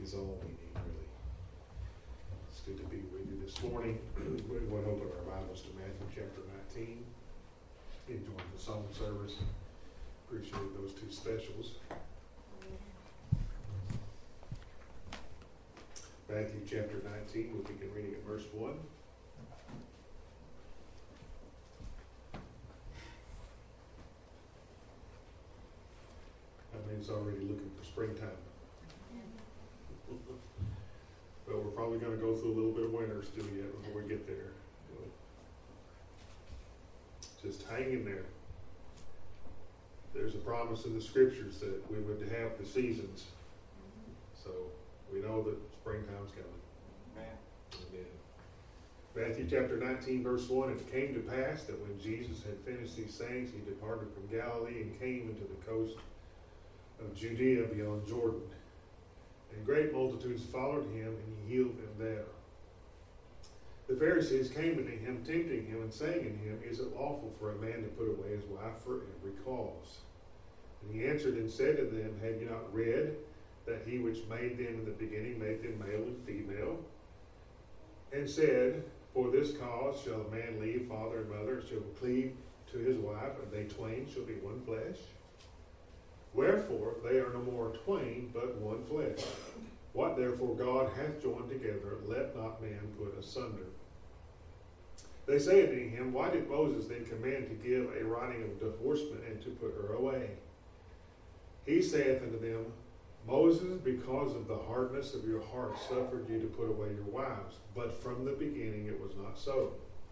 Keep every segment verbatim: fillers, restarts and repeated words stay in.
is all we need, really. It's good to be with you this morning. We want to open our Bibles to Matthew chapter nineteen. Enjoying the song service. Appreciate those two specials. Matthew chapter nineteen, we'll begin reading at verse one. I mean, it's already looking for springtime. But we're probably going to go through a little bit of winter still yet before we get there. Just hang in there. There's a promise in the scriptures that we would have the seasons. So we know that springtime's coming. Amen. Amen. Matthew chapter nineteen, verse one, it came to pass that when Jesus had finished these sayings, he departed from Galilee and came into the coast of Judea beyond Jordan. And great multitudes followed him, and he healed them there. The Pharisees came unto him, tempting him, and saying unto him, Is it lawful for a man to put away his wife for every cause? And he answered and said to them, Have you not read that he which made them in the beginning made them male and female? And said, For this cause shall a man leave father and mother, and shall cleave to his wife, and they twain shall be one flesh? Wherefore they are no more twain, but one flesh. What therefore God hath joined together, let not man put asunder. They say unto him, Why did Moses then command to give a writing of divorcement and to put her away? He saith unto them, Moses, because of the hardness of your heart, suffered you to put away your wives, but from the beginning it was not so.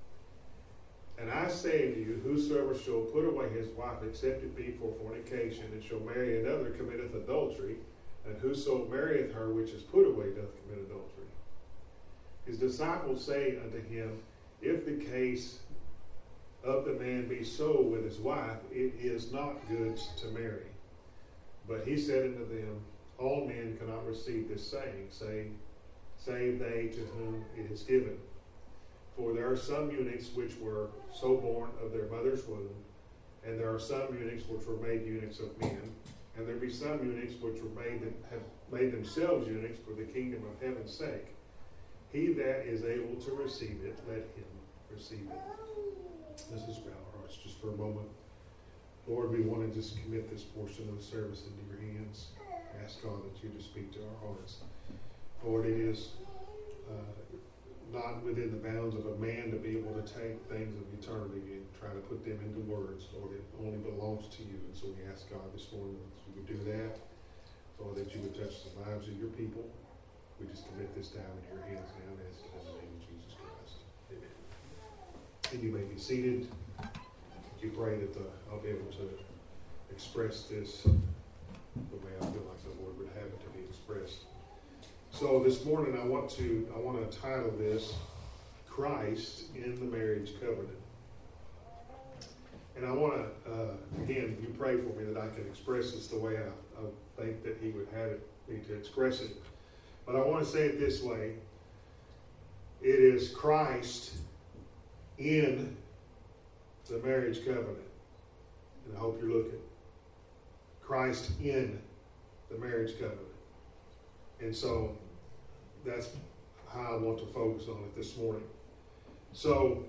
And I say unto you, whosoever shall put away his wife, except it be for fornication, and shall marry another, committeth adultery, and whoso marrieth her which is put away doth commit adultery. His disciples say unto him, If the case of the man be so with his wife, it is not good to marry. But he said unto them, All men cannot receive this saying, save, save they to whom it is given. For there are some eunuchs which were so born of their mother's womb, and there are some eunuchs which were made eunuchs of men, and there be some eunuchs which were made them, have made themselves eunuchs for the kingdom of heaven's sake. He that is able to receive it, let him receive it. Let's just bow our hearts just for a moment. Lord, we want to just commit this portion of the service into your hands. Ask God that you to speak to our hearts. Lord, it is uh, not within the bounds of a man to be able to take things of eternity and try to put them into words. Lord, it only belongs to you. And so we ask God this morning that you would do that. Lord, that you would touch the lives of your people. We just commit this time into your hands now and ask it in the name of Jesus Christ. Amen. And you may be seated. You pray that the, I'll be able to express this the way I feel like the Lord would have it to be expressed. So this morning I want to I want to title this Christ in the Marriage Covenant. And I want to, uh, again, you pray for me that I can express this the way I, I think that he would have it, me to express it. But I want to say it this way. It is Christ in the marriage covenant. And I hope you're looking. Christ in the marriage covenant. And so that's how I want to focus on it this morning. So,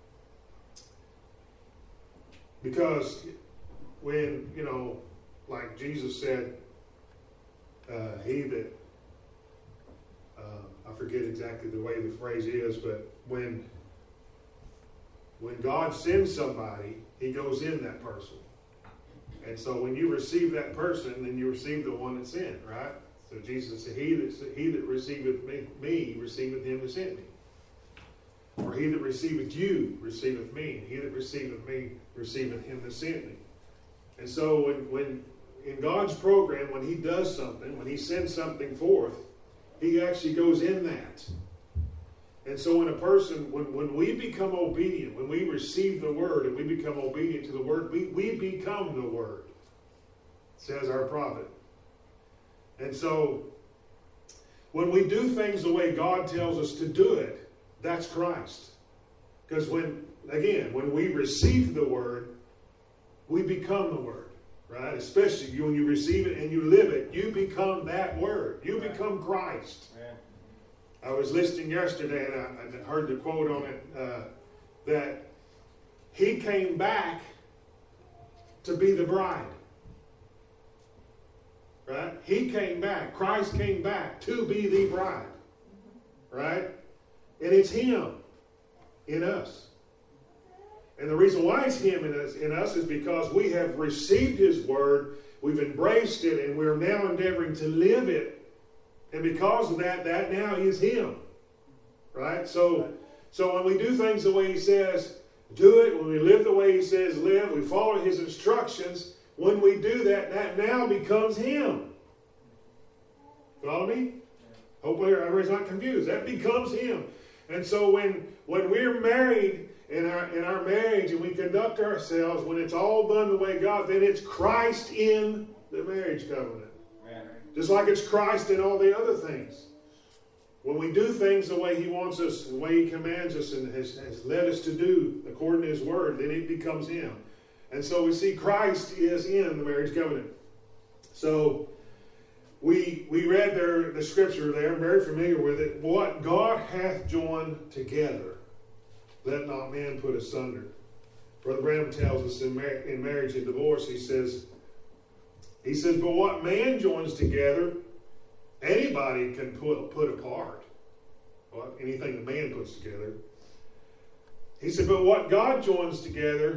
because when, you know, like Jesus said, uh, he that, uh, I forget exactly the way the phrase is, but when, when God sends somebody, he goes in that person. And so when you receive that person, then you receive the one that's sent, right? So Jesus said, he that, he that receiveth me, me, receiveth him that sent me. Or he that receiveth you, receiveth me. And he that receiveth me, receiveth him that sent me. And so when, when in God's program, when he does something, when he sends something forth, he actually goes in that. And so when a person, when, when we become obedient, when we receive the word and we become obedient to the word, we, we become the word, says our prophet. And so when we do things the way God tells us to do it, that's Christ. Because when, again, when we receive the word, we become the word. Right? Especially when you receive it and you live it, you become that word. You Right. become Christ. Amen. I was listening yesterday and I, I heard the quote on it uh, that he came back to be the bride. Right? He came back. Christ came back to be the bride. Right? And it's him in us. And the reason why it's him in us, in us is because we have received his word, we've embraced it, and we're now endeavoring to live it. And because of that, that now is him. Right? So, so when we do things the way he says, do it. When we live the way he says live, we follow his instructions. When we do that, that now becomes him. Follow me? Hopefully everybody's not confused. That becomes him. And so when, when we're married in our, in our marriage and we conduct ourselves, when it's all done the way God, then it's Christ in the marriage covenant. Amen. Just like it's Christ in all the other things. When we do things the way he wants us, the way he commands us and has, has led us to do according to his word, then it becomes him. And so we see Christ is in the marriage covenant. So we we read there the scripture there, I'm very familiar with it. What God hath joined together, let not man put asunder. Brother Branham tells us in, mar- in marriage and divorce, he says, he says, but what man joins together, anybody can put, put apart. Well, anything the man puts together. He said, but what God joins together,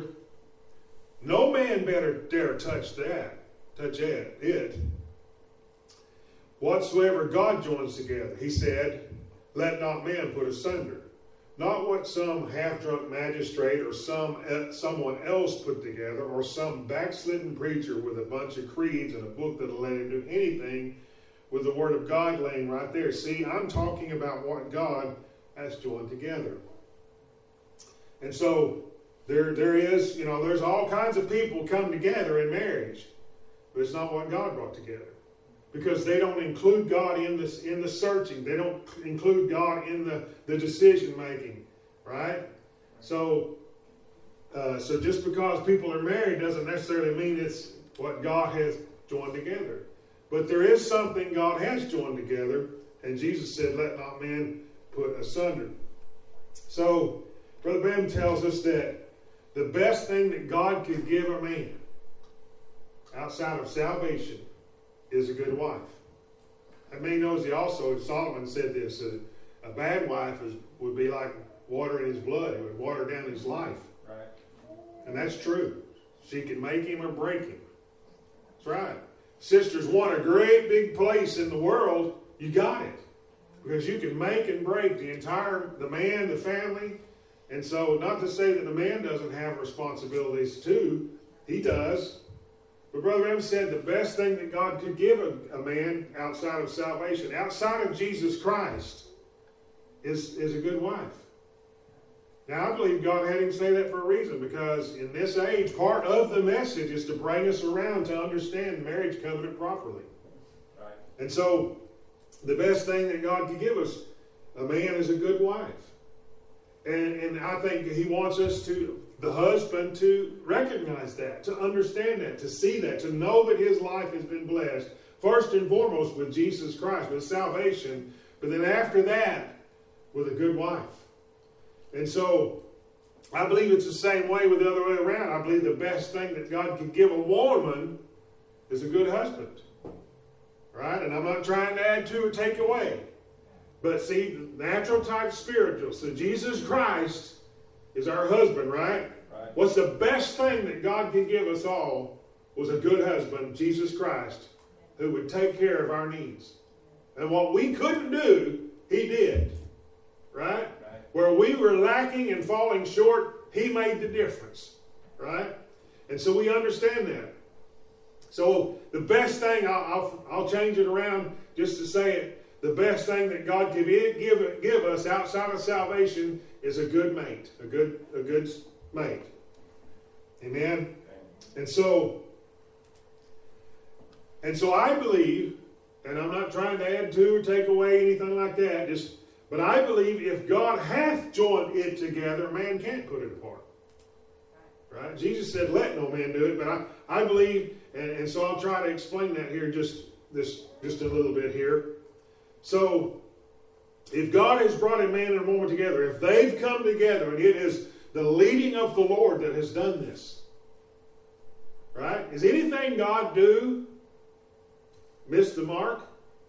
no man better dare touch that. Touch it. it. Whatsoever God joins together, he said, let not man put asunder. Not what some half-drunk magistrate or some uh, someone else put together, or some backslidden preacher with a bunch of creeds and a book that'll let him do anything with the word of God laying right there. See, I'm talking about what God has joined together. And so there, there is, you know, there's all kinds of people come together in marriage, but it's not what God brought together. Because they don't include God in this in the searching. They don't include God in the, the decision making. Right? So uh, so just because people are married doesn't necessarily mean it's what God has joined together. But there is something God has joined together, and Jesus said, let not man put asunder. So Brother Branham tells us that the best thing that God could give a man outside of salvation is a good wife. And man knows he also, Solomon said this, that a bad wife is, would be like water in his blood. It would water down his life. Right. And that's true. She can make him or break him. That's right. Sisters want a great big place in the world, you got it. Because you can make and break the entire, the man, the family. And so, not to say that the man doesn't have responsibilities too. He does. But Brother Branham said the best thing that God could give a, a man outside of salvation, outside of Jesus Christ, is, is a good wife. Now, I believe God had him say that for a reason, because in this age, part of the message is to bring us around to understand the marriage covenant properly. Right. And so, the best thing that God could give us, a man, is a good wife. And, and I think he wants us to, the husband, to recognize that, to understand that, to see that, to know that his life has been blessed, first and foremost with Jesus Christ, with salvation, but then after that, with a good wife. And so, I believe it's the same way with the other way around. I believe the best thing that God can give a woman is a good husband. Right? And I'm not trying to add to or take away. But see, natural type spiritual. So Jesus Christ is our husband, right? Right? What's the best thing that God could give us all was a good husband, Jesus Christ, who would take care of our needs. And what we couldn't do, he did. Right? Right. Where we were lacking and falling short, he made the difference. Right? And so we understand that. So the best thing, I'll, I'll, I'll change it around just to say it. The best thing that God can give, give us outside of salvation is a good mate, a good, a good mate. Amen? And so, and so I believe, and I'm not trying to add to or take away anything like that, just, but I believe if God hath joined it together, man can't put it apart. Right? Jesus said, let no man do it, but I, I believe And, and so I'll try to explain that here just this just a little bit here. So if God has brought a man and a woman together, if they've come together, and it is the leading of the Lord that has done this, right? Is anything God do miss the mark?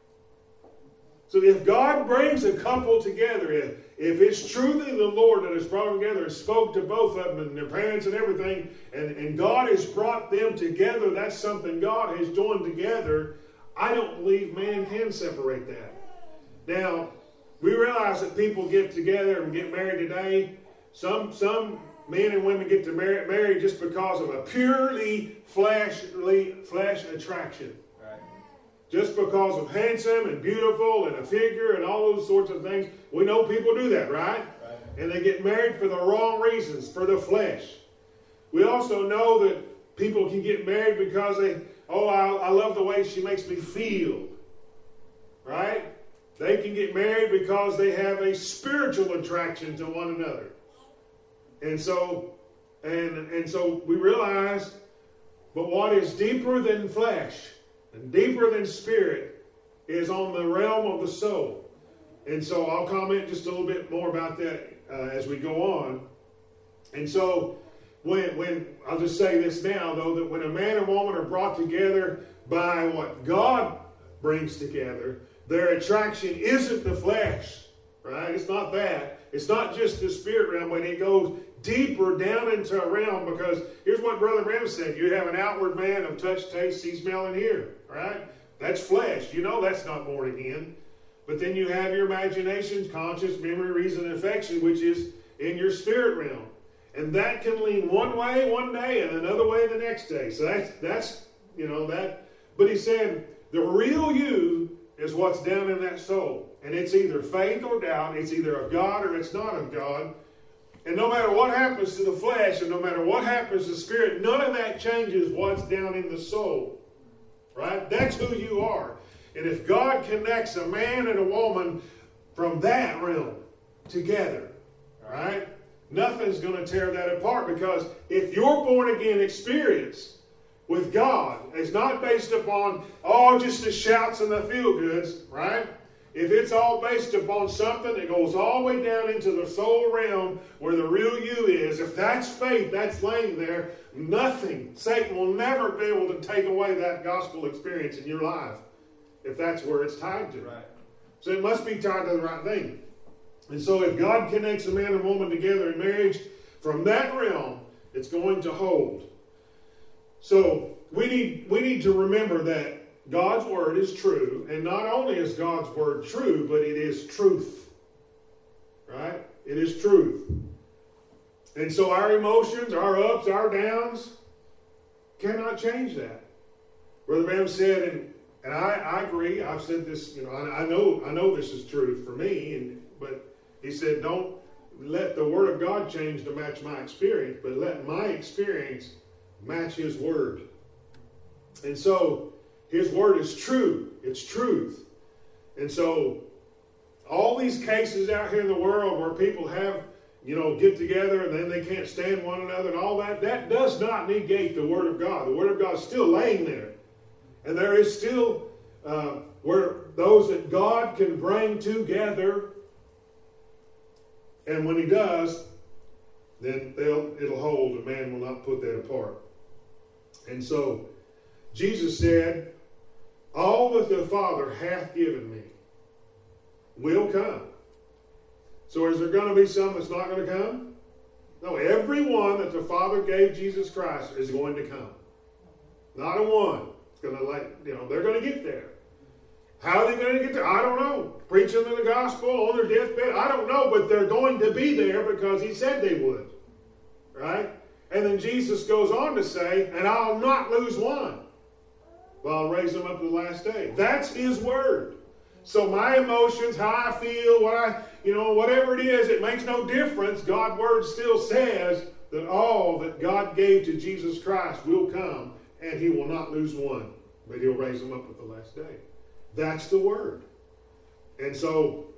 So if God brings a couple together, if, if it's truly the Lord that has brought them together and spoke to both of them and their parents and everything, and, and God has brought them together, that's something God has joined together. I don't believe man can separate that. Now, we realize that people get together and get married today. Some some men and women get to marry, marry just because of a purely fleshly flesh attraction. Right. Just because of handsome and beautiful and a figure and all those sorts of things. We know people do that, right? Right. And they get married for the wrong reasons, for the flesh. We also know that people can get married because they, oh, I, I love the way she makes me feel. Right? They can get married because they have a spiritual attraction to one another. And so, and, and so we realize, but what is deeper than flesh and deeper than spirit is on the realm of the soul. And so I'll comment just a little bit more about that uh, as we go on. And so when, when, I'll just say this now though, that when a man and woman are brought together by what God brings together, their attraction isn't the flesh, right? It's not that. It's not just the spirit realm, but it goes deeper down into a realm, because here's what Brother Branham said. You have an outward man of touch, taste, see, smell, and hear, right? That's flesh. You know that's not born again. But then you have your imaginations, conscience, memory, reason, and affection, which is in your spirit realm. And that can lean one way one day and another way the next day. So that's, that's you know, that. But he said, the real you is what's down in that soul. And it's either faith or doubt. It's either of God or it's not of God. And no matter what happens to the flesh and no matter what happens to the spirit, none of that changes what's down in the soul. Right? That's who you are. And if God connects a man and a woman from that realm together, right, nothing's going to tear that apart, because if your born again experience with God is not based upon, oh, just the shouts and the feel-goods, right? If it's all based upon something that goes all the way down into the soul realm where the real you is, if that's faith, that's laying there, nothing, Satan will never be able to take away that gospel experience in your life if that's where it's tied to. Right. So it must be tied to the right thing. And so if God connects a man and woman together in marriage, from that realm, it's going to hold. So we need we need to remember that God's word is true, and not only is God's word true, but it is truth. Right? It is truth. And so our emotions, our ups, our downs, cannot change that. Brother Branham said, and, and I, I agree, I've said this, you know, I, I know I know this is truth for me, and but he said, don't let the word of God change to match my experience, but let my experience match his word. And so his word is true. It's truth. And so all these cases out here in the world where people have, you know, get together and then they can't stand one another and all that, that does not negate the word of God. The word of God is still laying there. And there is still uh, where those that God can bring together, and when he does, then they'll, it'll hold. A man will not put that apart. And so Jesus said, all that the Father hath given me will come. So is there going to be some that's not going to come? No, every one that the Father gave Jesus Christ is going to come. Not a one. It's going to like, you know, they're going to get there. How are they going to get there? I don't know. Preaching the gospel on their deathbed? I don't know, but they're going to be there because he said they would. Right? And then Jesus goes on to say, and I'll not lose one, but I'll raise them up the last day. That's his word. So my emotions, how I feel, what I, you know, whatever it is, it makes no difference. God's word still says that all that God gave to Jesus Christ will come, and he will not lose one, but he'll raise them up at the last day. That's the word. And so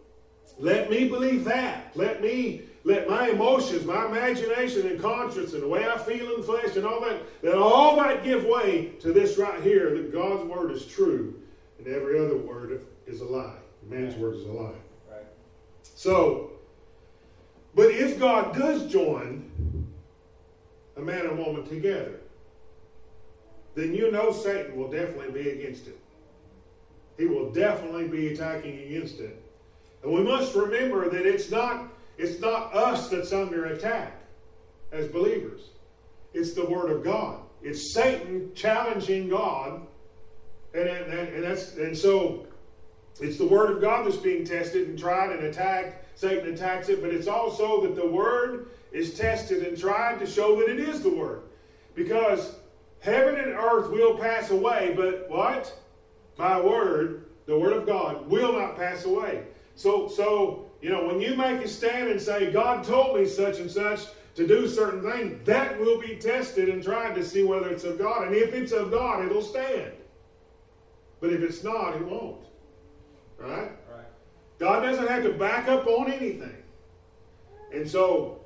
Let me believe that. Let me, let my emotions, my imagination and conscience and the way I feel in the flesh and all that, let all that give way to this right here, that God's word is true and every other word is a lie. Man's word is a lie. Right. So, but if God does join a man and woman together, then you know Satan will definitely be against it. He will definitely be attacking against it. And we must remember that it's not, it's not us that's under attack as believers. It's the Word of God. It's Satan challenging God. And, and, and, that's, and so it's the Word of God that's being tested and tried and attacked. Satan attacks it. But it's also that the Word is tested and tried to show that it is the Word. Because heaven and earth will pass away, but what? My word, the Word of God, will not pass away. So, so you know, when you make a stand and say, God told me such and such to do certain things, that will be tested and tried to see whether it's of God. And if it's of God, it'll stand. But if it's not, it won't. Right? Right. God doesn't have to back up on anything. And so,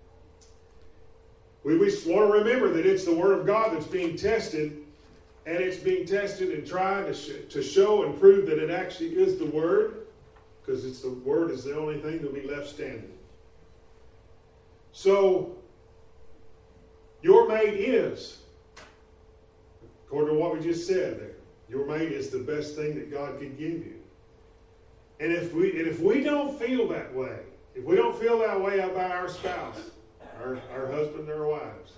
we just want to remember that it's the Word of God that's being tested, and it's being tested and tried to, sh- to show and prove that it actually is the Word, because it's the Word is the only thing that will be left standing. So, your mate is, according to what we just said there, your mate is the best thing that God could give you. And if we and if we don't feel that way, if we don't feel that way about our spouse, our, our husband or our wives,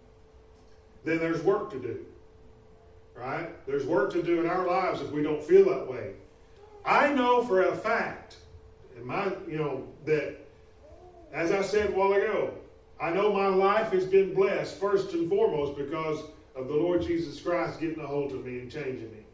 then there's work to do. Right? There's work to do in our lives if we don't feel that way. I know for a fact, in my, you know, that, as I said a while ago, I know my life has been blessed first and foremost because of the Lord Jesus Christ getting a hold of me and changing me.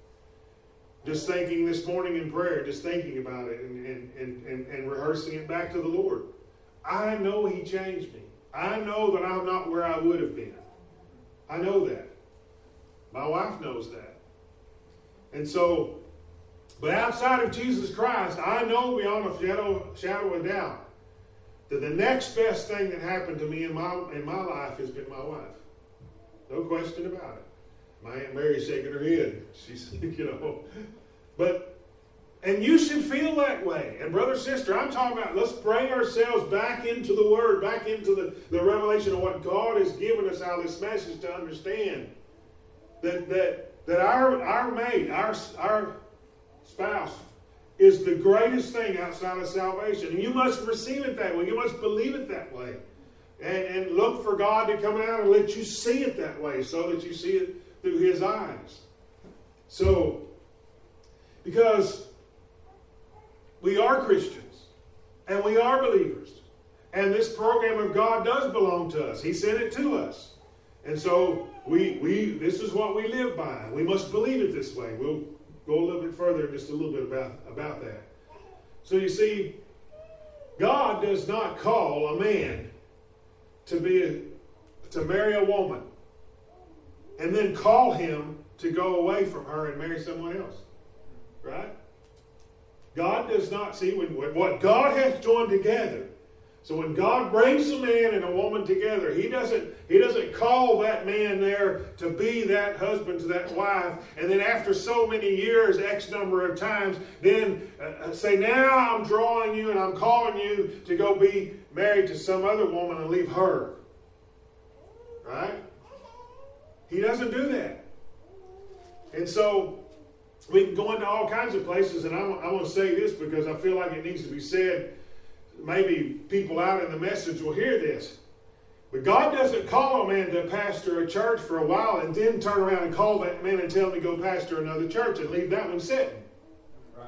Just thinking this morning in prayer, just thinking about it and, and, and, and, and rehearsing it back to the Lord. I know He changed me. I know that I'm not where I would have been. I know that. My wife knows that. And so, but outside of Jesus Christ, I know beyond a shadow, shadow of doubt that the next best thing that happened to me in my in my life has been my wife. No question about it. My Aunt Mary's shaking her head. She's, you know, but, and you should feel that way. And brother, sister, I'm talking about, let's bring ourselves back into the Word, back into the, the revelation of what God has given us out of this message to understand. That that that our our mate, our our spouse, is the greatest thing outside of salvation. And you must receive it that way. You must believe it that way. And, and look for God to come out and let you see it that way so that you see it through His eyes. So, because we are Christians and we are believers. And this program of God does belong to us. He sent it to us. And so we we this is what we live by. We must believe it this way. We'll go a little bit further in just a little bit about, about that. So you see, God does not call a man to be a, to marry a woman and then call him to go away from her and marry someone else. Right? God does not see when, when what God has joined together. So when God brings a man and a woman together, He doesn't He doesn't call that man there to be that husband to that wife, and then after so many years, X number of times, then uh, say, now I'm drawing you and I'm calling you to go be married to some other woman and leave her. Right? He doesn't do that. And so we can go into all kinds of places, and I, I want to say this because I feel like it needs to be said. Maybe people out in the message will hear this. But God doesn't call a man to pastor a church for a while and then turn around and call that man and tell him to go pastor another church and leave that one sitting. Right.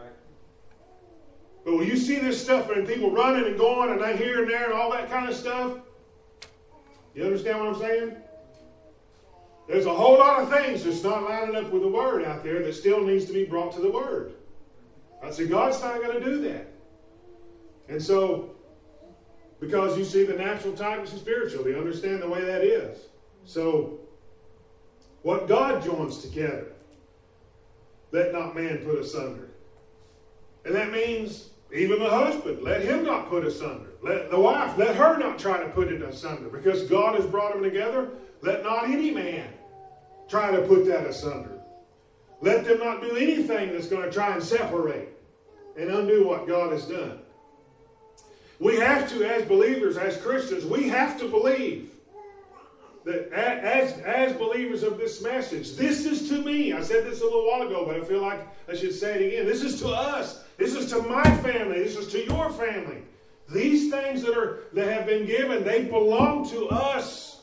But when you see this stuff and people running and going and they here and there and all that kind of stuff, you understand what I'm saying? There's a whole lot of things that's not lining up with the Word out there that still needs to be brought to the Word. I say, God's not going to do that. And so, because you see the natural types and spiritual, they understand the way that is. So, what God joins together, let not man put asunder. And that means Even the husband, let him not put asunder. Let the wife, let her not try to put it asunder. Because God has brought them together, let not any man try to put that asunder. Let them not do anything that's going to try and separate and undo what God has done. We have to, as believers, as Christians, we have to believe that as, as believers of this message, this is to me. I said this a little while ago, but I feel like I should say it again. This is to us. This is to my family. This is to your family. These things that are that have been given, they belong to us.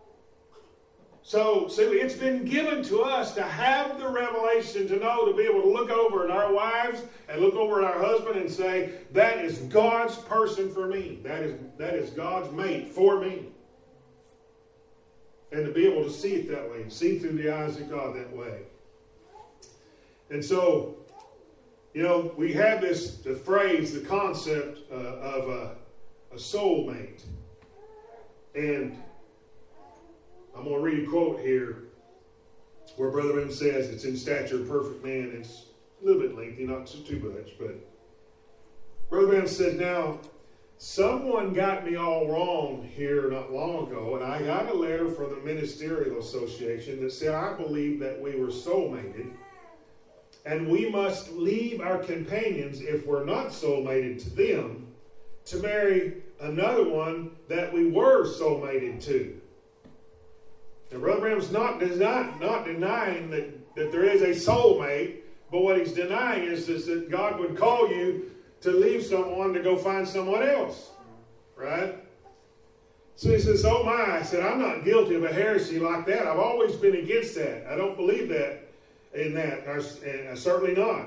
So, so it's been given to us to have the revelation, to know, to be able to look over at our wives and look over at our husband and say, that is God's person for me. That is, that is God's mate for me. And to be able to see it that way, and see through the eyes of God that way. And so, you know, we have this, the phrase, the concept uh, of a, a soulmate. And I'm going to read a quote here where Brother Ben says, it's in stature of perfect man. It's a little bit lengthy, not too, too much. But Brother Ben said, now, someone got me all wrong here not long ago, and I got a letter from the Ministerial Association that said I believe that we were soulmated, and we must leave our companions, if we're not soulmated to them, to marry another one that we were soulmated to. Now, Brother Branham's not, not, not denying that, that there is a soulmate, but what he's denying is, is that God would call you to leave someone to go find someone else. Right? So he says, oh my, I said, I'm not guilty of a heresy like that. I've always been against that. I don't believe that in that. And certainly not.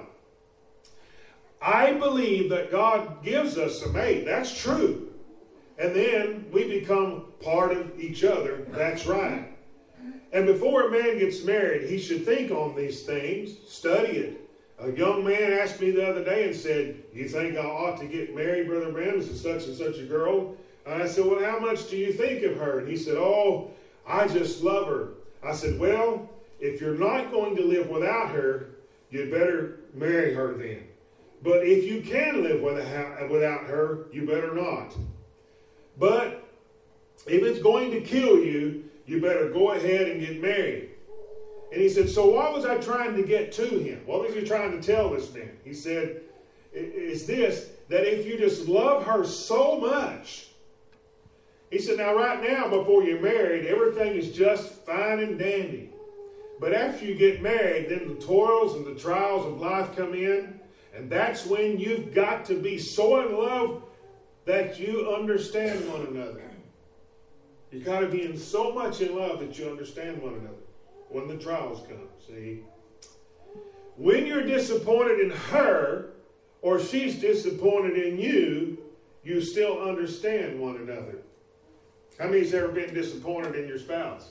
I believe that God gives us a mate. That's true. And then we become part of each other. That's right. And before a man gets married, he should think on these things, study it. A young man asked me the other day and said, you think I ought to get married, Brother Branham, to such and such a girl? And I said, well, how much do you think of her? And he said, oh, I just love her. I said, well, if you're not going to live without her, you'd better marry her then. But if you can live without her, you better not. But if it's going to kill you, you better go ahead and get married. And he said, so what was I trying to get to him? What was he trying to tell this man? He said, is this, that if you just love her so much, he said, now right now before you're married, everything is just fine and dandy. But after you get married, then the toils and the trials of life come in, and that's when you've got to be so in love that you understand one another. You've got to be in so much in love that you understand one another. When the trials come, see? When you're disappointed in her, or she's disappointed in you, you still understand one another. How many's ever been disappointed in your spouse?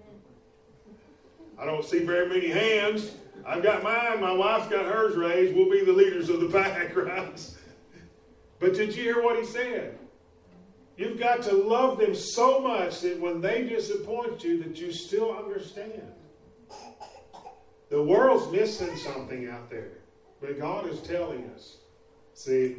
I don't see very many hands. I've got mine. My wife's got hers raised. We'll be the leaders of the pack, right? But did you hear what he said? You've got to love them so much that when they disappoint you, that you still understand. The world's missing something out there, but God is telling us. See,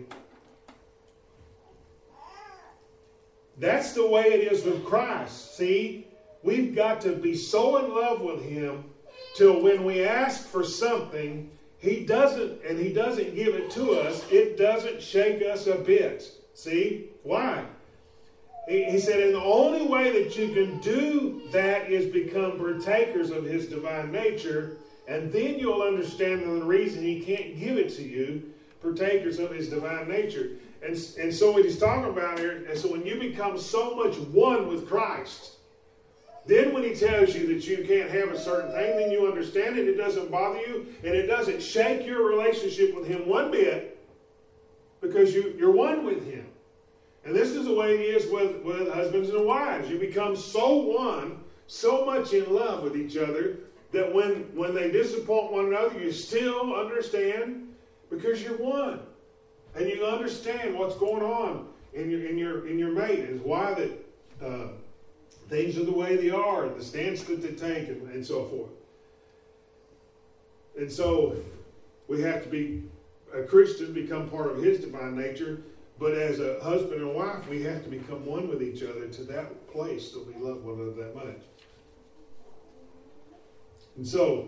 that's the way it is with Christ. See, we've got to be so in love with Him till when we ask for something, He doesn't, and He doesn't give it to us, it doesn't shake us a bit. See, why? He said, and the only way that you can do that is become partakers of His divine nature, and then you'll understand the reason He can't give it to you, partakers of His divine nature. And, and so what he's talking about here, and so when you become so much one with Christ, then when He tells you that you can't have a certain thing, then you understand it, it doesn't bother you, and it doesn't shake your relationship with Him one bit, because you, you're one with Him. And this is the way it is with, with husbands and wives. You become so one, so much in love with each other, that when, when they disappoint one another, you still understand because you're one. And you understand what's going on in your in your, in your mate, and why that uh, things are the way they are, and the stance that they take, and, and so forth. And so we have to be a Christian, become part of his divine nature. But as a husband and wife, we have to become one with each other to that place that we love one another that much. And so,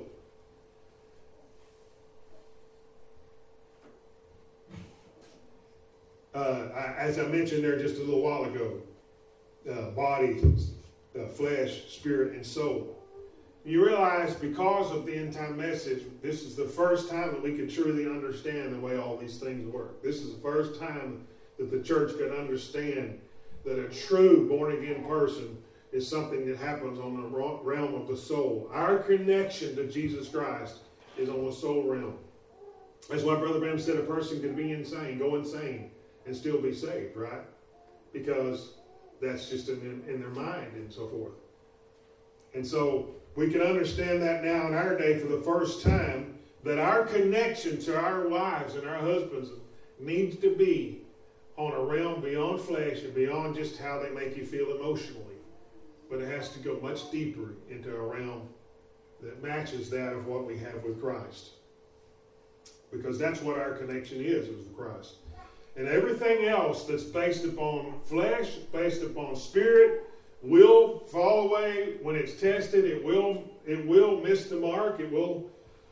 uh, I, as I mentioned there just a little while ago, uh, body, uh, flesh, spirit, and soul. You realize because of the end time message, this is the first time that we can truly understand the way all these things work. This is the first time that the church can understand that a true born-again person is something that happens on the realm of the soul. Our connection to Jesus Christ is on the soul realm. That's why Brother Branham said a person can be insane, go insane, and still be saved, right? Because that's just in, in their mind and so forth. And so we can understand that now in our day for the first time, that our connection to our wives and our husbands needs to be on a realm beyond flesh and beyond just how they make you feel emotionally. But it has to go much deeper into a realm that matches that of what we have with Christ. Because that's what our connection is, is with Christ. And everything else that's based upon flesh, based upon spirit, will fall away when it's tested. It will, it will miss the mark. It will.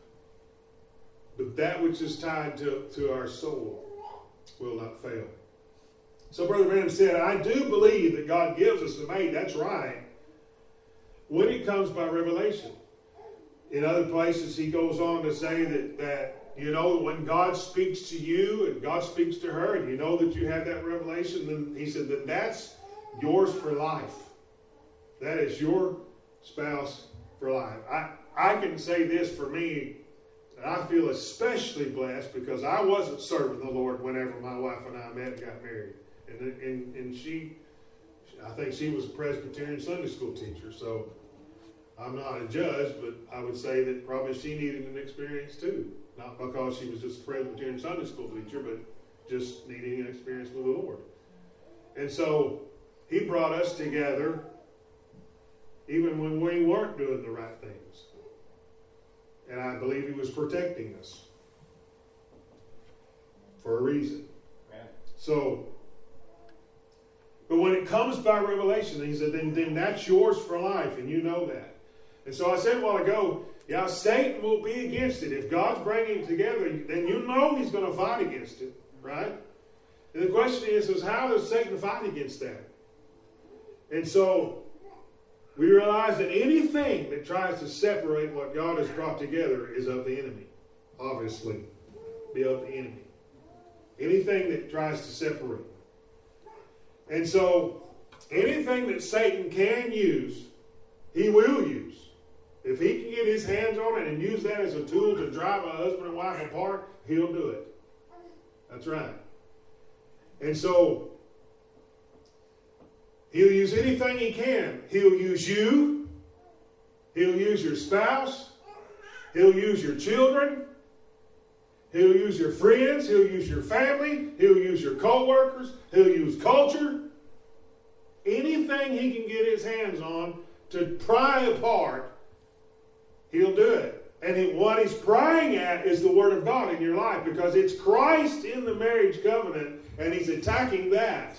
But that which is tied to, to our soul will not fail. So Brother Branham said, I do believe that God gives us a mate. That's right. When it comes by revelation. In other places, he goes on to say that, that, you know, when God speaks to you and God speaks to her, and you know that you have that revelation, then he said, then that's yours for life. That is your spouse for life. I, I can say this for me, and I feel especially blessed because I wasn't serving the Lord whenever my wife and I met and got married. And, and, and she, I think she was a Presbyterian Sunday school teacher, so I'm not a judge, but I would say that probably she needed an experience too. Not because she was just a Presbyterian Sunday school teacher, but just needing an experience with the Lord. And so he brought us together even when we weren't doing the right things. And I believe he was protecting us for a reason. Yeah. So, but when it comes by revelation, he said, then, then that's yours for life, and you know that. And so I said a while ago, yeah, Satan will be against it. If God's bringing it together, then you know he's going to fight against it, right? And the question is, is how does Satan fight against that? And so we realize that anything that tries to separate what God has brought together is of the enemy. Obviously, be of the enemy. Anything that tries to separate. And so anything that Satan can use, he will use. If he can get his hands on it and use that as a tool to drive a husband and wife apart, he'll do it. That's right. And so he'll use anything he can. He'll use you. He'll use your spouse. He'll use your children. He'll use your friends. He'll use your family. He'll use your co-workers. He'll use culture. Anything he can get his hands on to pry apart, he'll do it. And he, what he's prying at is the Word of God in your life, because it's Christ in the marriage covenant, and he's attacking that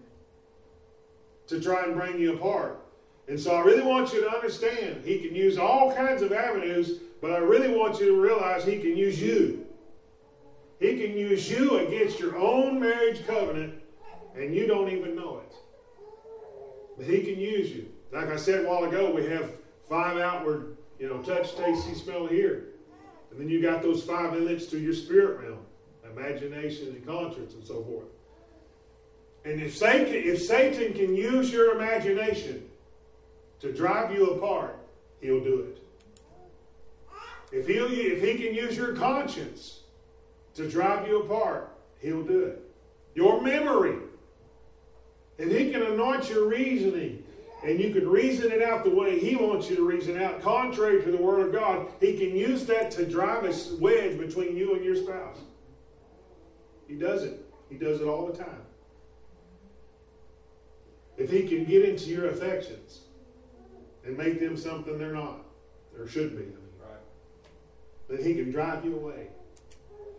to try and bring you apart. And so I really want you to understand, he can use all kinds of avenues, but I really want you to realize he can use you. He can use you against your own marriage covenant, and you don't even know it. But he can use you. Like I said a while ago, we have five outward, you know, touch, taste, see, smell, hear. And then you got those five elements to your spirit realm, imagination and conscience and so forth. And if Satan, if Satan can use your imagination to drive you apart, he'll do it. If, he'll, if he can use your conscience to drive you apart, he'll do it. Your memory. If he can anoint your reasoning, and you can reason it out the way he wants you to reason out, contrary to the Word of God, he can use that to drive a wedge between you and your spouse. He does it. He does it all the time. If he can get into your affections and make them something they're not, or should be, I mean, right, then he can drive you away.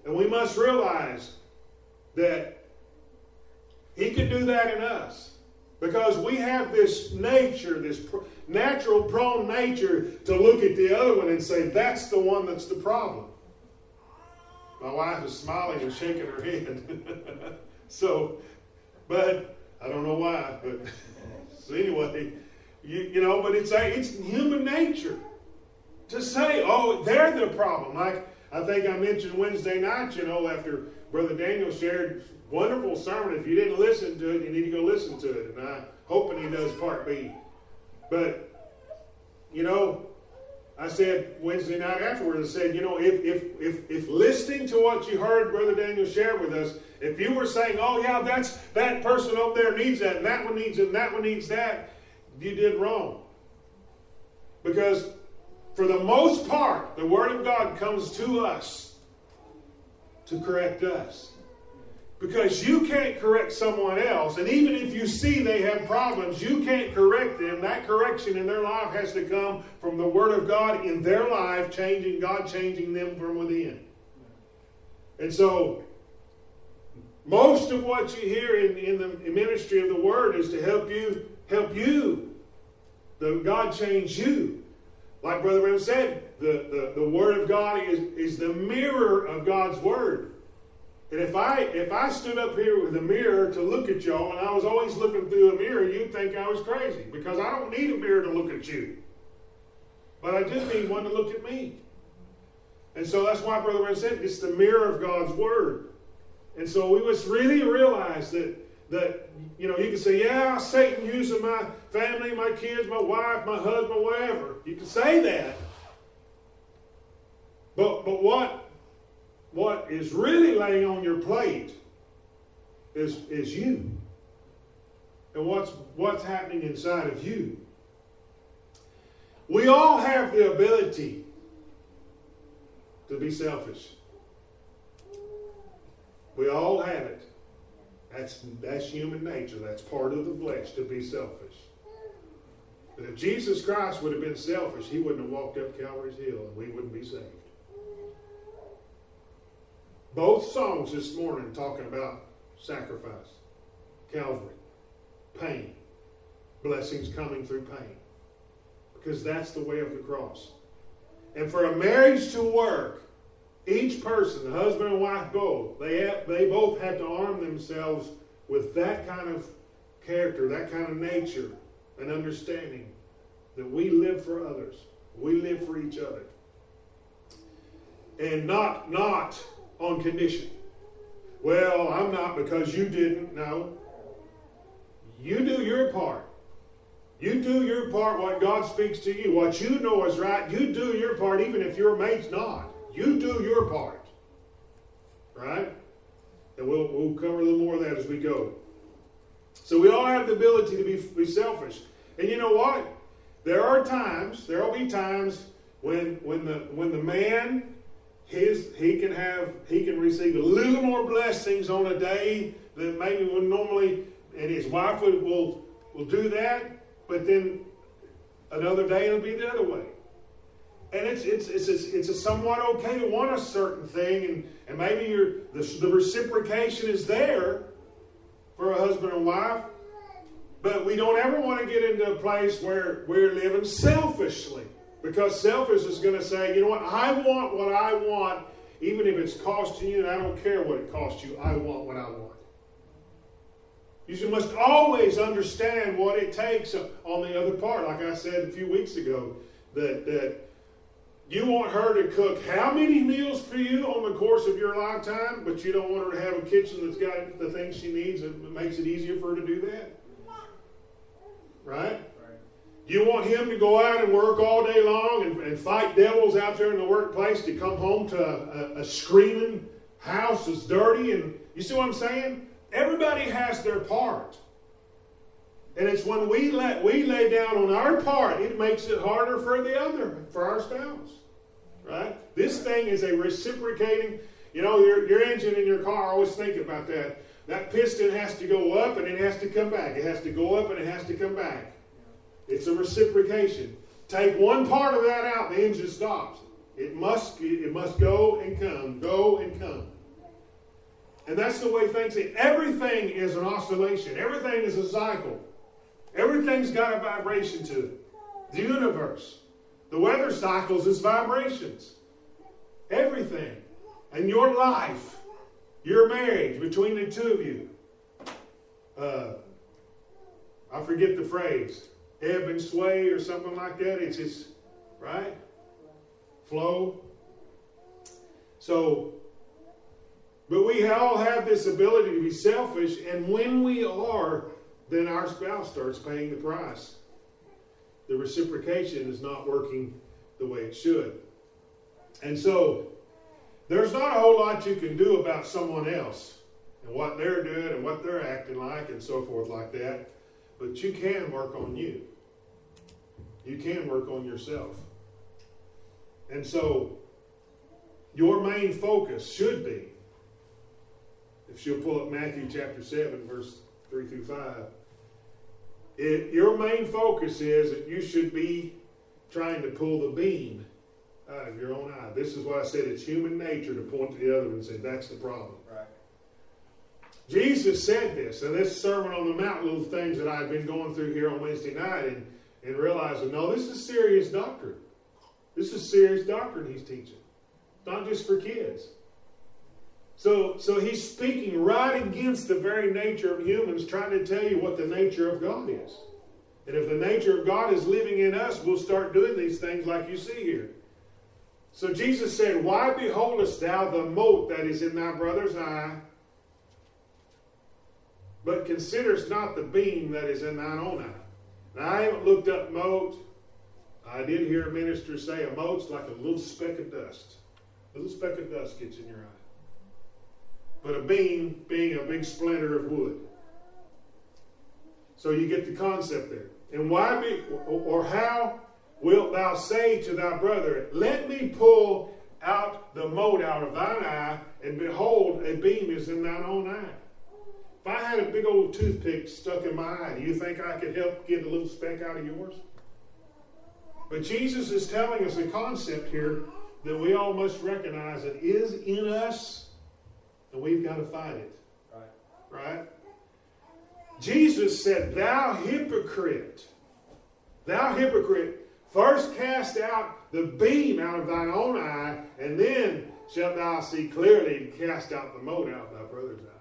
And we must realize that He can do that in us. Because we have this nature, this natural prone nature to look at the other one and say, that's the one that's the problem. My wife is smiling and shaking her head. so, but I don't know why. But so anyway, you, you know, but it's a, it's human nature to say, oh, they're the problem. Like I think I mentioned Wednesday night, you know, after Brother Daniel shared a wonderful sermon. If you didn't listen to it, you need to go listen to it. And I'm hoping he does part B. But, you know, I said Wednesday night afterwards, I said, you know, if if if if listening to what you heard Brother Daniel share with us, if you were saying, oh yeah, that's that person over there needs that, and that one needs it, and that one needs that, you did wrong. Because for the most part, the Word of God comes to us to correct us. Because you can't correct someone else, and even if you see they have problems, you can't correct them. That correction in their life has to come from the Word of God in their life, changing God, changing them from within. And so, most of what you hear in, in the ministry of the Word is to help you, help you, the God change you. Like Brother Ram said, the, the, the Word of God is, is the mirror of God's Word. And if I if I stood up here with a mirror to look at y'all and I was always looking through a mirror, you'd think I was crazy. Because I don't need a mirror to look at you. But I do need one to look at me. And so that's why Brother Ram said it's the mirror of God's Word. And so we must really realize that, that you know, you can say, yeah, Satan using my family, my kids, my wife, my husband, whatever. You can say that. But but what? What is really laying on your plate is, is you. And what's, what's happening inside of you. We all have the ability to be selfish. We all have it. That's, that's human nature. That's part of the flesh, to be selfish. But if Jesus Christ would have been selfish, He wouldn't have walked up Calvary's Hill and we wouldn't be saved. Both songs this morning talking about sacrifice, Calvary, pain, blessings coming through pain. Because that's the way of the cross. And for a marriage to work, each person, the husband and wife both, they have, they both have to arm themselves with that kind of character, that kind of nature and understanding that we live for others. We live for each other. And not, not on condition. Well, I'm not because you didn't. No. You do your part. You do your part what God speaks to you. What you know is right. You do your part even if your mate's not. You do your part. Right? And we'll, we'll cover a little more of that as we go. So we all have the ability to be, be selfish. And you know what? There are times, there will be times when when the when the man His, he can have, he can receive a little more blessings on a day than maybe would normally, and his wife will, will, will do that, but then another day it'll be the other way. And it's it's it's it's, it's a somewhat okay to want a certain thing, and, and maybe your the, the reciprocation is there for a husband and wife, but we don't ever want to get into a place where we're living selfishly. Because selfish is going to say, you know what, I want what I want, even if it's costing you, and I don't care what it costs you, I want what I want. You must always understand what it takes on the other part. Like I said a few weeks ago, that, that you want her to cook how many meals for you on the course of your lifetime, but you don't want her to have a kitchen that's got the things she needs and makes it easier for her to do that? Right? You want him to go out and work all day long and, and fight devils out there in the workplace to come home to a, a, a screaming house that's dirty. And you see what I'm saying? Everybody has their part. And it's when we let we lay down on our part, it makes it harder for the other, for our spouse. Right? This thing is a reciprocating, you know, your, your engine in your car, I always think about that. That piston has to go up and it has to come back. It has to go up and it has to come back. It's a reciprocation. Take one part of that out, the engine stops. It must, it must go and come, go and come. And that's the way things are. Everything is an oscillation. Everything is a cycle. Everything's got a vibration to it. The universe. The weather cycles is vibrations. Everything. And your life, your marriage between the two of you. Uh, I forget the phrase. Ebb and sway or something like that. It's just, right? Flow. So, but we all have this ability to be selfish, and when we are, then our spouse starts paying the price. The reciprocation is not working the way it should. And so, there's not a whole lot you can do about someone else and what they're doing and what they're acting like and so forth like that. But you can work on you. You can work on yourself. And so, your main focus should be, if she'll pull up Matthew chapter seven, verse three through five, it, your main focus is that you should be trying to pull the beam out of your own eye. This is what I said. It's human nature to point to the other one and say, that's the problem. Right. Jesus said this, and this Sermon on the Mount, little things that I've been going through here on Wednesday night, and, and realizing, no, this is serious doctrine. This is serious doctrine he's teaching. Not just for kids. So, so he's speaking right against the very nature of humans, trying to tell you what the nature of God is. And if the nature of God is living in us, we'll start doing these things like you see here. So Jesus said, why beholdest thou the mote that is in thy brother's eye, but considerest not the beam that is in thine own eye? Now, I haven't looked up mote. I did hear a minister say a mote's like a little speck of dust. A little speck of dust gets in your eye. But a beam being a big splinter of wood. So you get the concept there. And why be, or how wilt thou say to thy brother, let me pull out the mote out of thine eye, and behold, a beam is in thine own eye? If I had a big old toothpick stuck in my eye, do you think I could help get a little speck out of yours? But Jesus is telling us a concept here that we all must recognize that is in us, and we've got to fight it. Right? Right? Jesus said, thou hypocrite, thou hypocrite, first cast out the beam out of thine own eye, and then shalt thou see clearly to cast out the mote out of thy brother's eye.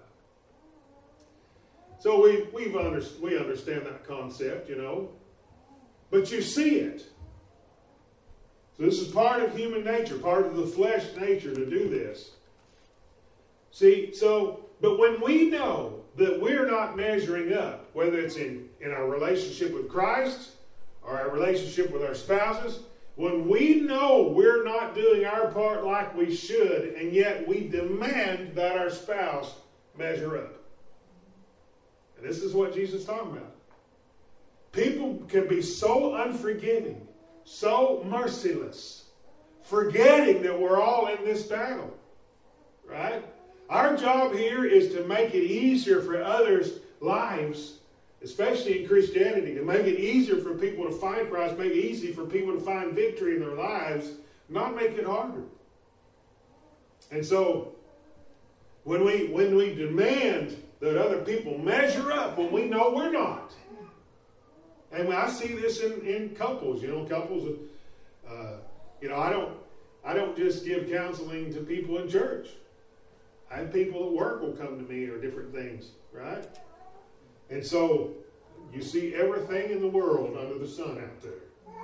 So we we've under, we understand that concept, you know. But you see it. So this is part of human nature, part of the flesh nature to do this. See, so, but when we know that we're not measuring up, whether it's in, in our relationship with Christ or our relationship with our spouses, when we know we're not doing our part like we should, and yet we demand that our spouse measure up. And this is what Jesus is talking about. People can be so unforgiving, so merciless, forgetting that we're all in this battle. Right? Our job here is to make it easier for others' lives, especially in Christianity, to make it easier for people to find Christ, make it easy for people to find victory in their lives, not make it harder. And so, when we when we demand that other people measure up when we know we're not, and I see this in, in couples, you know, couples, uh, you know, I don't I don't just give counseling to people in church. I have people at work will come to me or different things, right? And so you see everything in the world under the sun out there.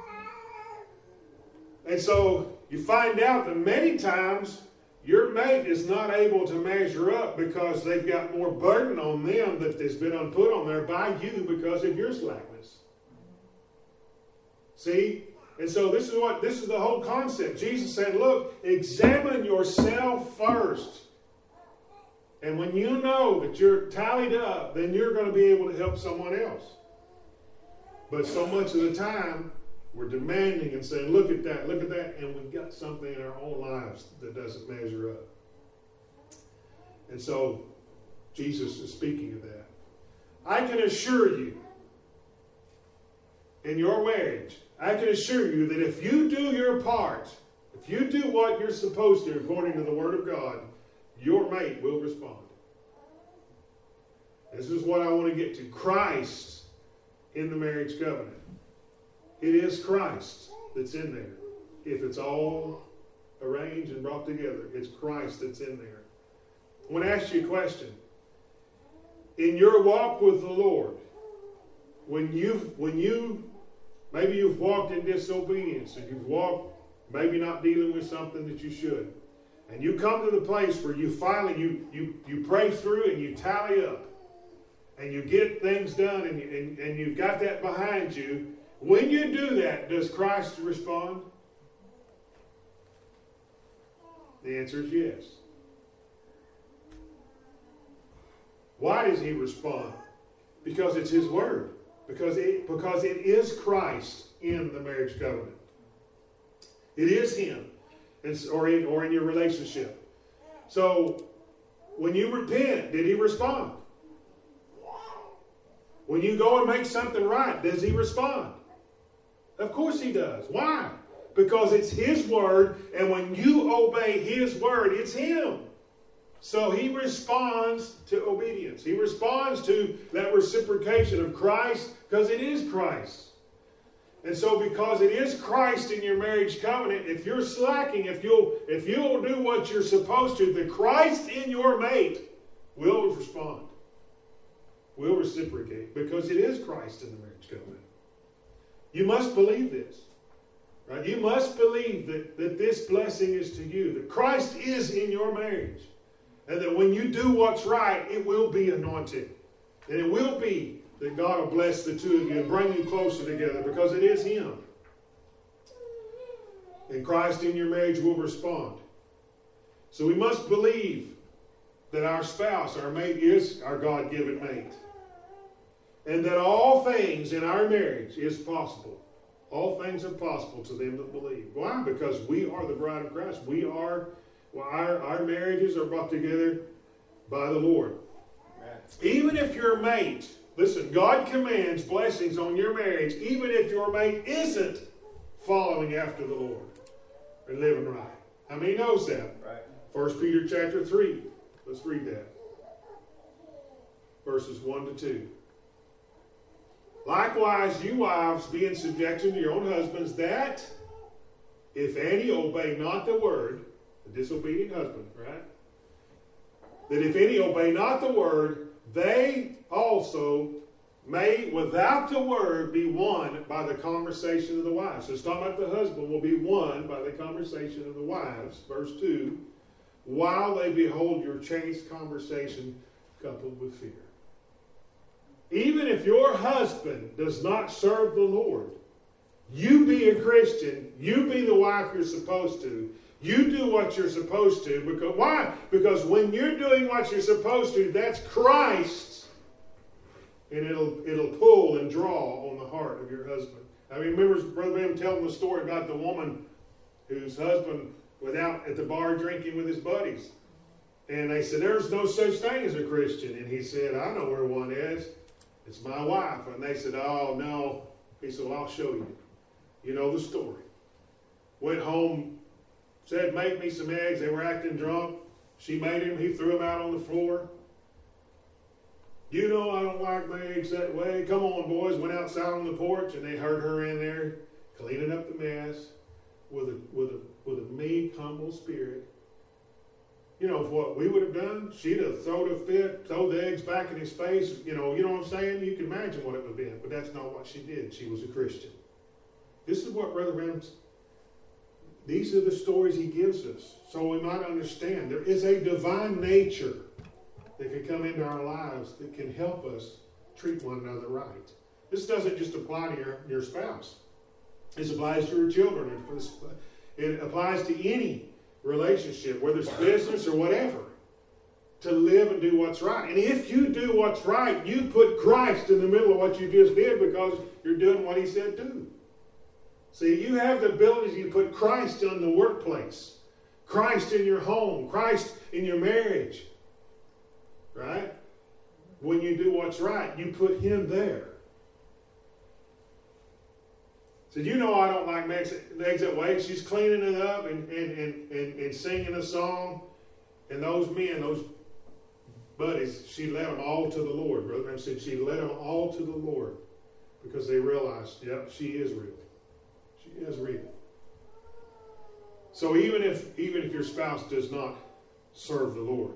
And so you find out that many times your mate is not able to measure up because they've got more burden on them that has been put on there by you because of your slackness. See? And so this is what this is the whole concept. Jesus said, look, examine yourself first. And when you know that you're tallied up, then you're going to be able to help someone else. But so much of the time, we're demanding and saying, look at that, look at that, and we've got something in our own lives that doesn't measure up. And so, Jesus is speaking of that. I can assure you, in your marriage, I can assure you that if you do your part, if you do what you're supposed to according to the Word of God, your mate will respond. This is what I want to get to. Christ in the marriage covenant. It is Christ that's in there. If it's all arranged and brought together, it's Christ that's in there. I want to ask you a question. In your walk with the Lord, when you when you maybe you've walked in disobedience and you've walked maybe not dealing with something that you should, and you come to the place where you finally you you you pray through and you tally up and you get things done and, you, and, and you've got that behind you. When you do that, does Christ respond? The answer is yes. Why does he respond? Because it's his word. Because it, because it is Christ in the marriage covenant. It is him. It's, or, in, or in your relationship. So, when you repent, did he respond? When you go and make something right, does he respond? Of course he does. Why? Because it's his word, and when you obey his word, it's him. So he responds to obedience. He responds to that reciprocation of Christ because it is Christ. And so because it is Christ in your marriage covenant, if you're slacking, if you'll, if you'll do what you're supposed to, the Christ in your mate will respond. Will reciprocate because it is Christ in the marriage covenant. You must believe this. Right? You must believe that, that this blessing is to you, that Christ is in your marriage. And that when you do what's right, it will be anointed. And it will be that God will bless the two of you and bring you closer together because it is him. And Christ in your marriage will respond. So we must believe that our spouse, our mate, is our God-given mate. And that all things in our marriage is possible. All things are possible to them that believe. Why? Because we are the bride of Christ. We are, well, our, our marriages are brought together by the Lord. Amen. Even if your mate, listen, God commands blessings on your marriage, even if your mate isn't following after the Lord and living right. How many knows that? Right. First Peter chapter three. Let's read that. Verses one to two. Likewise, you wives, be in subjection to your own husbands, that if any obey not the word, the disobedient husband, right? That if any obey not the word, they also may, without the word, be won by the conversation of the wives. So it's talking about the husband will be won by the conversation of the wives. Verse two, while they behold your chaste conversation coupled with fear. Even if your husband does not serve the Lord, you be a Christian, you be the wife you're supposed to, you do what you're supposed to. Because why? Because when you're doing what you're supposed to, that's Christ. And it'll it'll pull and draw on the heart of your husband. I mean, remember Brother Bam telling the story about the woman whose husband was out at the bar drinking with his buddies. And they said, there's no such thing as a Christian. And he said, I know where one is. It's my wife. And they said, oh, no. He said, well, I'll show you. You know the story. Went home, said, make me some eggs. They were acting drunk. She made him. He threw them out on the floor. You know I don't like my eggs that way. Come on, boys. Went outside on the porch, and they heard her in there cleaning up the mess with a, with a, with a meek, humble spirit. You know what we would have done? She'd have thrown a fit, throw the eggs back in his face. You know, you know what I'm saying? You can imagine what it would have been. But that's not what she did. She was a Christian. This is what Brother Branham's, these are the stories he gives us. So we might understand there is a divine nature that can come into our lives that can help us treat one another right. This doesn't just apply to your, your spouse. This applies to your children. It applies to any relationship, whether it's business or whatever, to live and do what's right. And if you do what's right, you put Christ in the middle of what you just did because you're doing what he said do. See, you have the ability to put Christ in the workplace, Christ in your home, Christ in your marriage, right? When you do what's right, you put him there. So you know I don't like eggs that way. She's cleaning it up and, and, and, and, and singing a song. And those men, those buddies, she led them all to the Lord. Brother Branham said she led them all to the Lord because they realized, yep, she is real. She is real. So even if even if your spouse does not serve the Lord,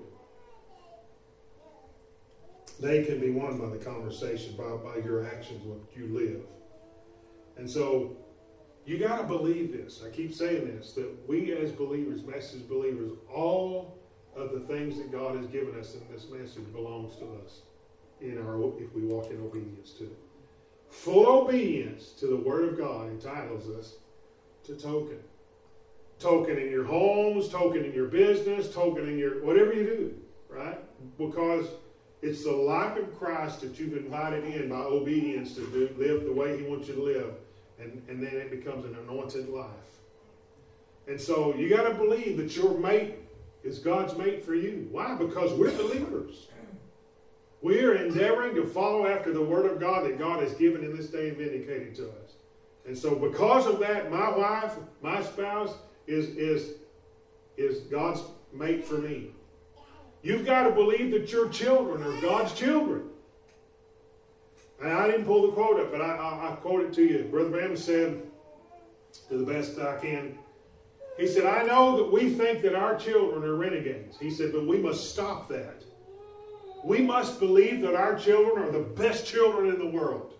they can be won by the conversation, by, by your actions, what you live. And so you got to believe this. I keep saying this, that we as believers, message believers, all of the things that God has given us in this message belongs to us in our if we walk in obedience to it. Full obedience to the Word of God entitles us to token. Token in your homes, token in your business, token in your whatever you do, right? Because it's the life of Christ that you've invited in by obedience to do, live the way He wants you to live, and, and then it becomes an anointed life. And so you got to believe that your mate is God's mate for you. Why? Because we're believers. We are endeavoring to follow after the Word of God that God has given in this day and vindicated to us. And so because of that, my wife, my spouse, is, is, is God's mate for me. You've got to believe that your children are God's children. And I didn't pull the quote up, but I, I, I quote it to you. Brother Branham said, to the best I can, he said, I know that we think that our children are renegades. He said, but we must stop that. We must believe that our children are the best children in the world.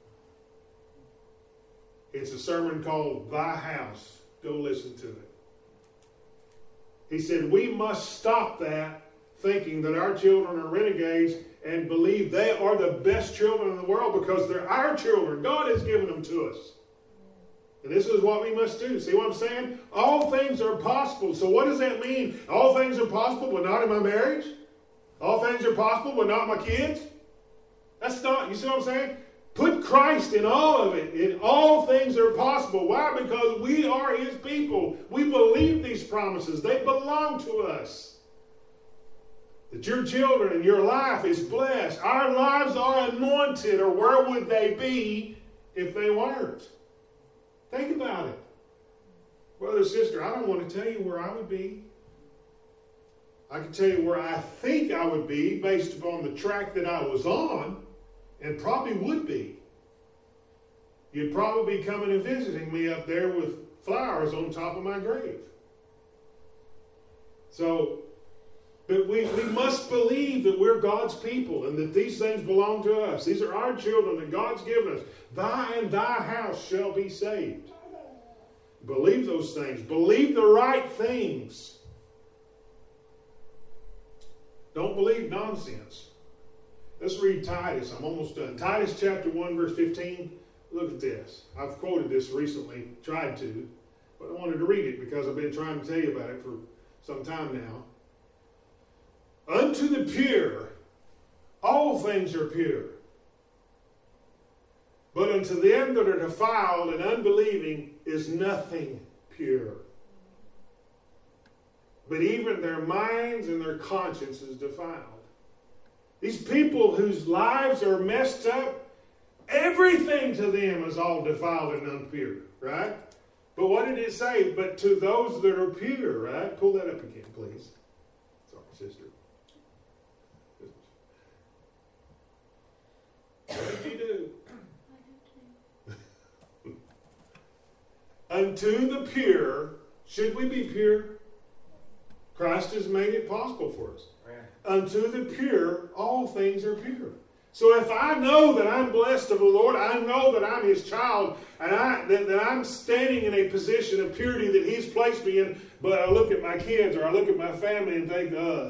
It's a sermon called Thy House. Go listen to it. He said, we must stop that thinking that our children are renegades and believe they are the best children in the world because they're our children. God has given them to us. And this is what we must do. See what I'm saying? All things are possible. So what does that mean? All things are possible, but not in my marriage? All things are possible, but not my kids? That's not, you see what I'm saying? Put Christ in all of it. In all things are possible. Why? Because we are His people. We believe these promises. They belong to us. That your children and your life is blessed. Our lives are anointed, or where would they be if they weren't? Think about it. Brother, sister, I don't want to tell you where I would be. I can tell you where I think I would be based upon the track that I was on, and probably would be. You'd probably be coming and visiting me up there with flowers on top of my grave. So, but we, we must believe that we're God's people and that these things belong to us. These are our children that God's given us. Thy and thy house shall be saved. Believe those things. Believe the right things. Don't believe nonsense. Let's read Titus. I'm almost done. Titus chapter one, verse fifteen. Look at this. I've quoted this recently, tried to, but I wanted to read it because I've been trying to tell you about it for some time now. Unto the pure, all things are pure. But unto them that are defiled and unbelieving is nothing pure. But even their minds and their conscience is defiled. These people whose lives are messed up, everything to them is all defiled and unpure, right? But what did it say? But to those that are pure, right? Pull that up again, please. Sorry, sister. What did you do? Unto the pure, should we be pure? Christ has made it possible for us. Unto the pure, all things are pure. So if I know that I'm blessed of the Lord, I know that I'm His child, and I, that, that I'm standing in a position of purity that He's placed me in, but I look at my kids or I look at my family and think, uh,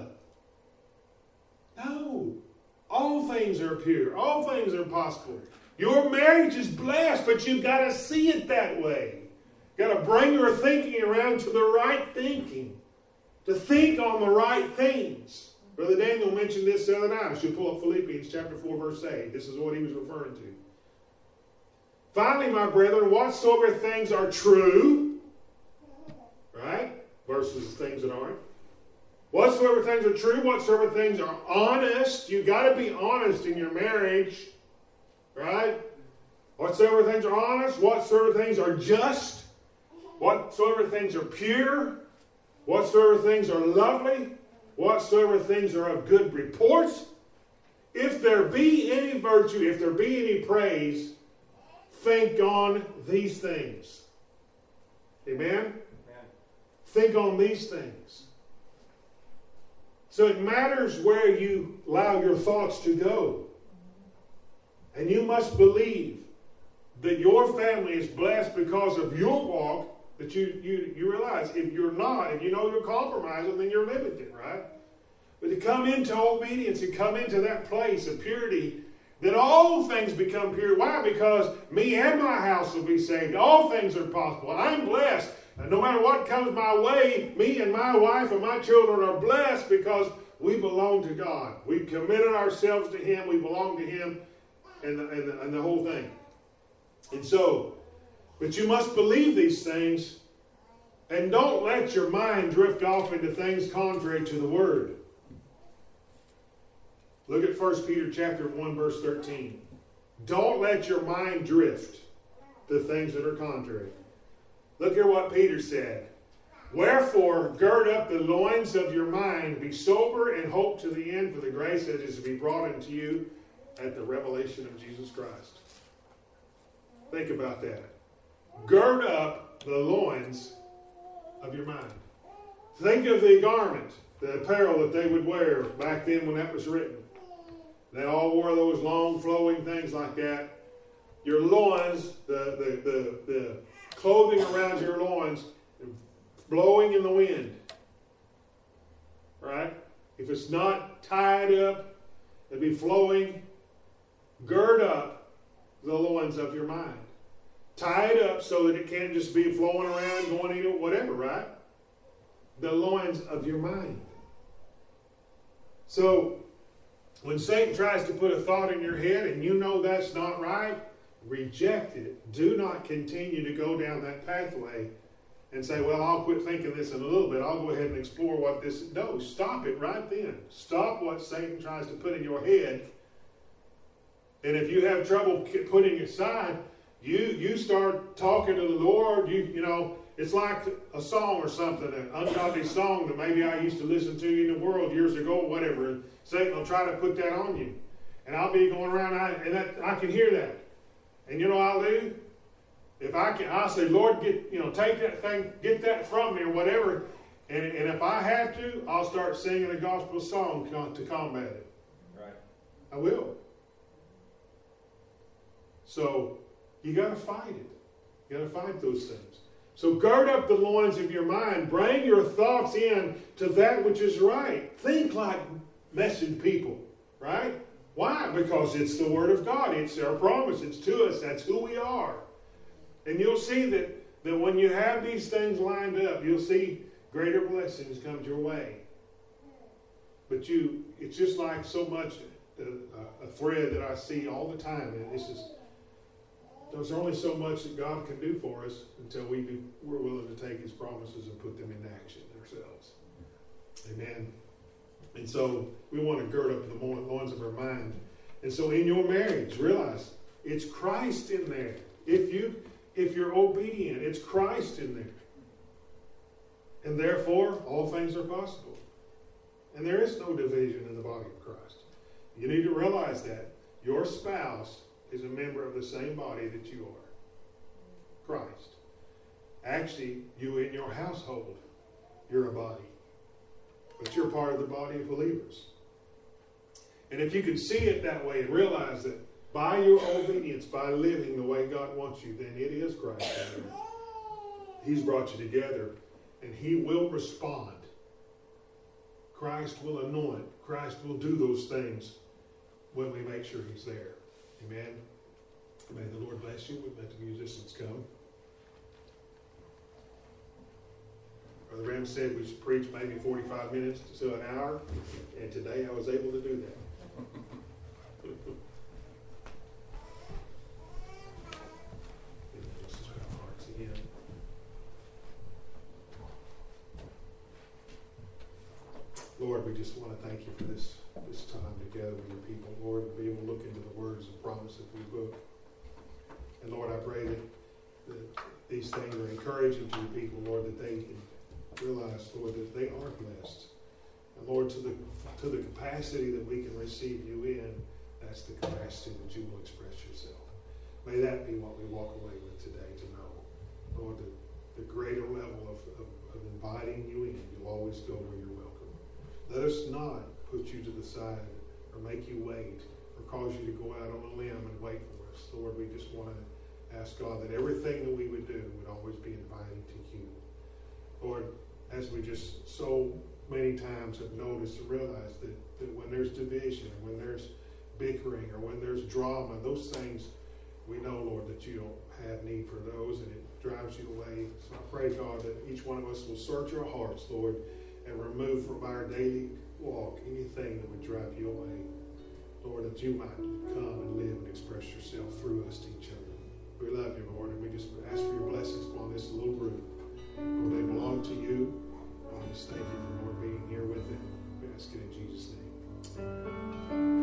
no. All things are pure. All things are possible. Your marriage is blessed, but you've got to see it that way. You've got to bring your thinking around to the right thinking. To think on the right things. Brother Daniel mentioned this the other night. I should pull up Philippians chapter four, verse eight. This is what he was referring to. Finally, my brethren, whatsoever things are true, right? Versus things that aren't. Whatsoever things are true, whatsoever things are honest. You've got to be honest in your marriage, right? Whatsoever things are honest, whatsoever things are just, whatsoever things are pure, whatsoever things are lovely, whatsoever things are of good reports, if there be any virtue, if there be any praise, think on these things. Amen? Amen? Think on these things. So it matters where you allow your thoughts to go. And you must believe that your family is blessed because of your walk, that you, you, you realize if you're not, if you know you're compromising, then you're limited, right? But to come into obedience and come into that place of purity, that all things become pure. Why? Because me and my house will be saved. All things are possible. I'm blessed. And no matter what comes my way, me and my wife and my children are blessed because we belong to God. We've committed ourselves to Him. We belong to Him and the, and the, and the whole thing. And so, but you must believe these things and don't let your mind drift off into things contrary to the Word. Look at First Peter chapter one, verse thirteen. Don't let your mind drift to things that are contrary. Look at what Peter said. Wherefore, gird up the loins of your mind, be sober, and hope to the end for the grace that is to be brought unto you at the revelation of Jesus Christ. Think about that. Gird up the loins of your mind. Think of the garment, the apparel that they would wear back then when that was written. They all wore those long flowing things like that. Your loins, the, the, the, the clothing around your loins, blowing in the wind. Right? If it's not tied up, it'd be flowing. Gird up the loins of your mind. Tie it up so that it can't just be flowing around, going into whatever, right? The loins of your mind. So, when Satan tries to put a thought in your head and you know that's not right, reject it. Do not continue to go down that pathway and say, well, I'll quit thinking this in a little bit. I'll go ahead and explore what this is. No, stop it right then. Stop what Satan tries to put in your head. And if you have trouble putting it aside, you you start talking to the Lord. You you know, it's like a song or something, an ungodly song that maybe I used to listen to in the world years ago or whatever. And Satan will try to put that on you. And I'll be going around I, and that, I can hear that. And you know what I'll do? If I can, I'll say, Lord, get you know, take that thing, get that from me or whatever. And, and if I have to, I'll start singing a gospel song to combat it. Right. I will. So you got to fight it. You got to fight those things. So gird up the loins of your mind. Bring your thoughts in to that which is right. Think like message people, right? Why? Because it's the Word of God. It's our promise. It's to us. That's who we are. And you'll see that, that when you have these things lined up, you'll see greater blessings come your way. But you, it's just like so much uh, a thread that I see all the time. And it's just, there's only so much that God can do for us until we do, we're willing to take His promises and put them into action ourselves. Amen. And so we want to gird up the loins of our mind. And so in your marriage, realize it's Christ in there. If you if you're obedient, it's Christ in there. And therefore, all things are possible. And there is no division in the body of Christ. You need to realize that your spouse is a member of the same body that you are. Christ. Actually, you in your household, you're a body. But you're part of the body of believers. And if you can see it that way and realize that by your obedience, by living the way God wants you, then it is Christ. He's brought you together, and He will respond. Christ will anoint. Christ will do those things when we make sure He's there. Amen. May the Lord bless you. We'll let the musicians come. Brother Ram said we should preach maybe forty-five minutes to an hour, and today I was able to do that. Lord, we just want to thank you for this, this time together with your people. Lord, to be able to look into the words and promises we book. And Lord, I pray that, that these things are encouraging to your people, Lord, that they can realize, Lord, that they are blessed. And Lord, to the to the capacity that we can receive you in, that's the capacity that you will express yourself. May that be what we walk away with today, to know, Lord, the, the greater level of, of, of inviting you in. You'll always go where you're welcome. Let us not put you to the side or make you wait or cause you to go out on a limb and wait for us. Lord, we just want to ask God that everything that we would do would always be inviting to you. Lord, as we just so many times have noticed and realized that, that when there's division, or when there's bickering, or when there's drama, those things, we know, Lord, that you don't have need for those, and it drives you away. So I pray, God, that each one of us will search our hearts, Lord, and remove from our daily walk anything that would drive you away. Lord, that you might come and live and express yourself through us to each other. We love you, Lord, and we just ask for your blessings upon this little group. Lord, they belong to you. I just thank you for Lord being here with them. We ask it in Jesus' name.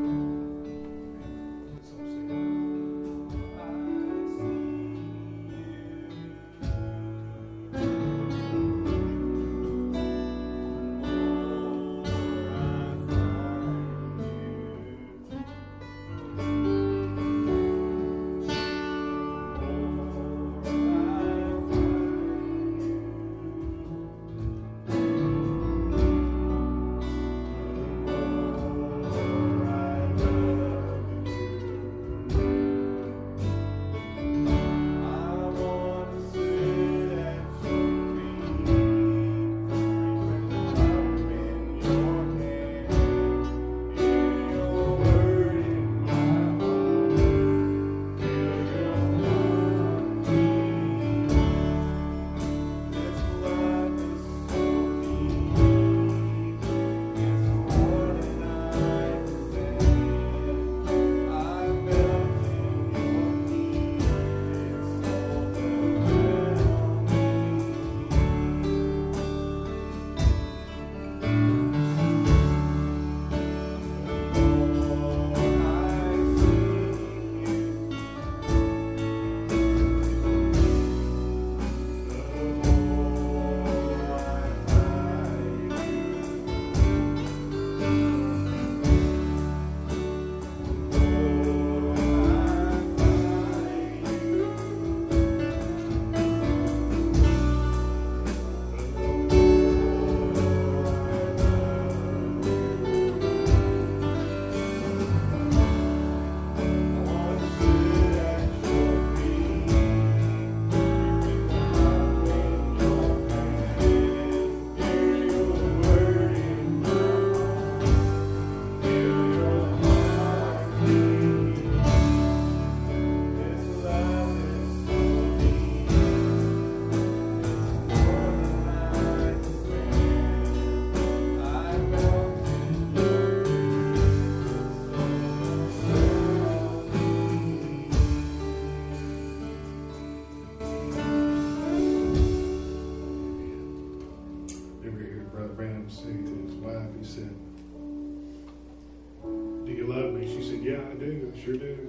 Sure do.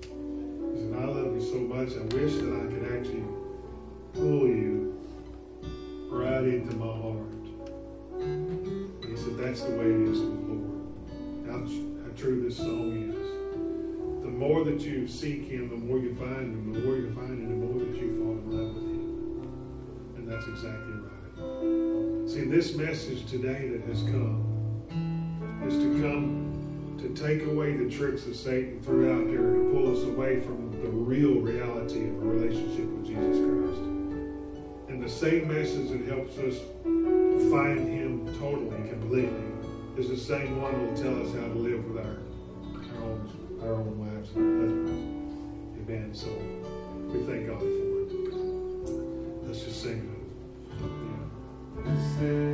He said, I love you so much, I wish that I could actually pull you right into my heart. And he said, that's the way it is with the Lord. How, how true this song is. The more that you seek him, the more you find him. The more you find him, the more that you fall in love with him. And that's exactly right. See, this message today that has come is to come to take away the tricks that Satan threw out there to pull us away from the real reality of a relationship with Jesus Christ. And the same message that helps us find him totally, completely, is the same one that will tell us how to live with our, our, own, our own wives and our husbands. Amen. So we thank God for it. Let's just sing it. Yeah.